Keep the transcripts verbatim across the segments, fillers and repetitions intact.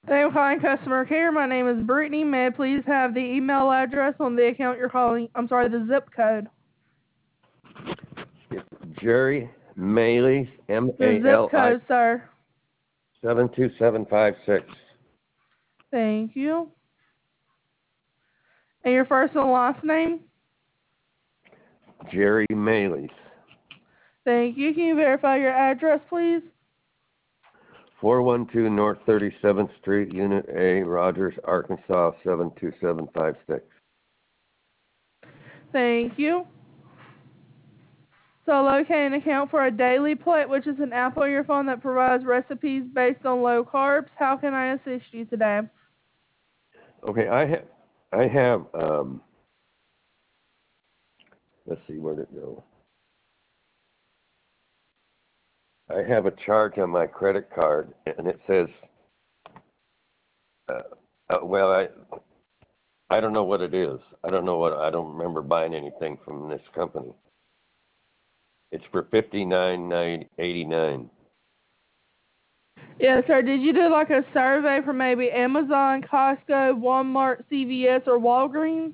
Thank you for calling customer care. My name is Brittany. May I please have the email address on the account you're calling? I'm sorry, the zip code. It's Jerry Maley, M The A zip L I, code, sir. seven two seven five six. Thank you. And your first and last name? Jerry Maley, Thank you. Can you verify your address, please? four one two North thirty-seventh Street, Unit A, Rogers, Arkansas, seven two seven five six. Thank you. So locate an account for a Daily Plate, which is an app on your phone that provides recipes based on low carbs. How can I assist you today? Okay, I have, I have, um, let's see, where'd it go? I have a charge on my credit card, and it says, uh, uh, well, I, I don't know what it is. I don't know what, I don't remember buying anything from this company. It's for fifty-nine eighty-nine. Yes, sir. Did you do like a survey for maybe Amazon, Costco, Walmart, C V S, or Walgreens?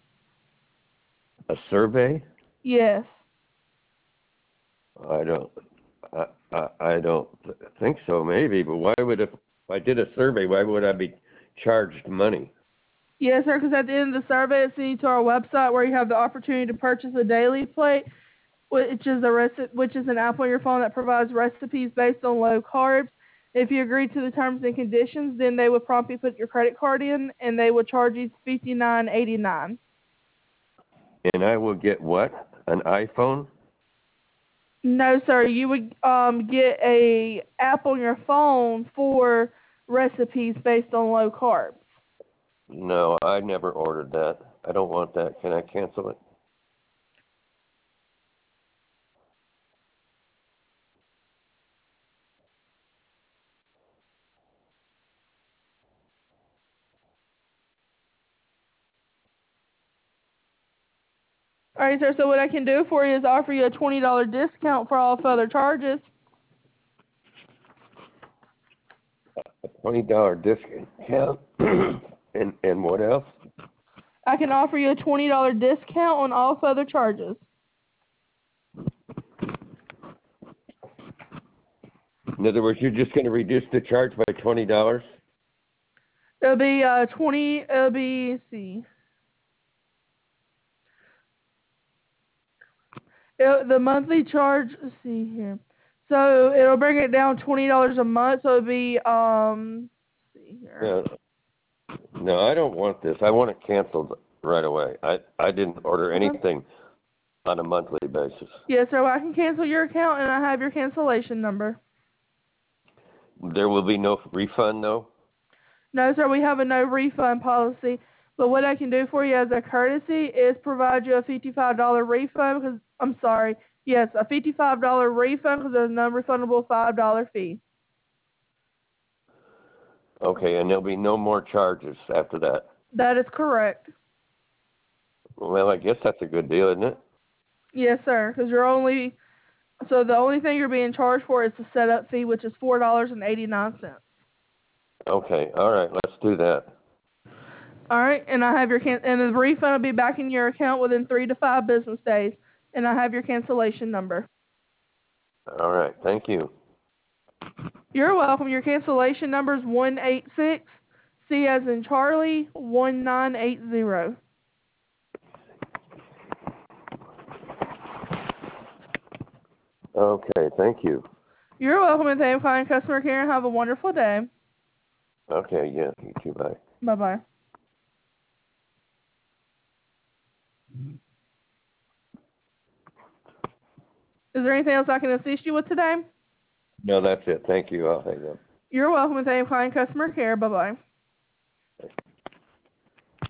A survey? Yes. I don't, I, I, I don't think so. Maybe, but why would if, if I did a survey? Why would I be charged money? Yes, sir, because at the end of the survey, it's sent you to our website where you have the opportunity to purchase a Daily Plate, which is a reci- which is an app on your phone that provides recipes based on low carbs. If you agree to the terms and conditions, then they would prompt you to put your credit card in, and they would charge you fifty-nine eighty-nine. And I will get what? An iPhone? No, sir. You would um, get a app on your phone for recipes based on low carbs. No, I never ordered that. I don't want that. Can I cancel it? All right, sir. So what I can do for you is offer you a twenty dollars discount for all further charges. A twenty dollar discount. and and what else? I can offer you a twenty dollars discount on all further charges. In other words, you're just going to reduce the charge by twenty dollars? It'll be uh twenty. It'll be let's see. It, the monthly charge. Let's see here. So it'll bring it down twenty dollars a month. So it'll be um. Let's see here. No, no, I don't want this. I want it canceled right away. I I didn't order anything on a monthly basis. Yes, sir. Well, I can cancel your account, and I have your cancellation number. There will be no refund, though? No, sir. We have a no refund policy. But what I can do for you as a courtesy is provide you a fifty-five dollars refund. Because I'm sorry. Yes, a fifty-five dollars refund because there's a non-refundable five dollars fee. Okay, and there'll be no more charges after that. That is correct. Well, I guess that's a good deal, isn't it? Yes, sir. Because you're only so the only thing you're being charged for is the setup fee, which is four dollars and eighty-nine cents. Okay, all right, let's do that. All right, and I have your can and the refund will be back in your account within three to five business days, and I have your cancellation number. All right, thank you. You're welcome. Your cancellation number is one eight six C as in Charlie one nine eight zero. Okay, thank you. You're welcome, and thank you for calling customer care, and have a wonderful day. Okay, yeah, you too, bye. Bye bye. Is there anything else I can assist you with today? No, that's it. Thank you. I'll hang up. You're welcome, and thank you for calling customer care. Bye bye.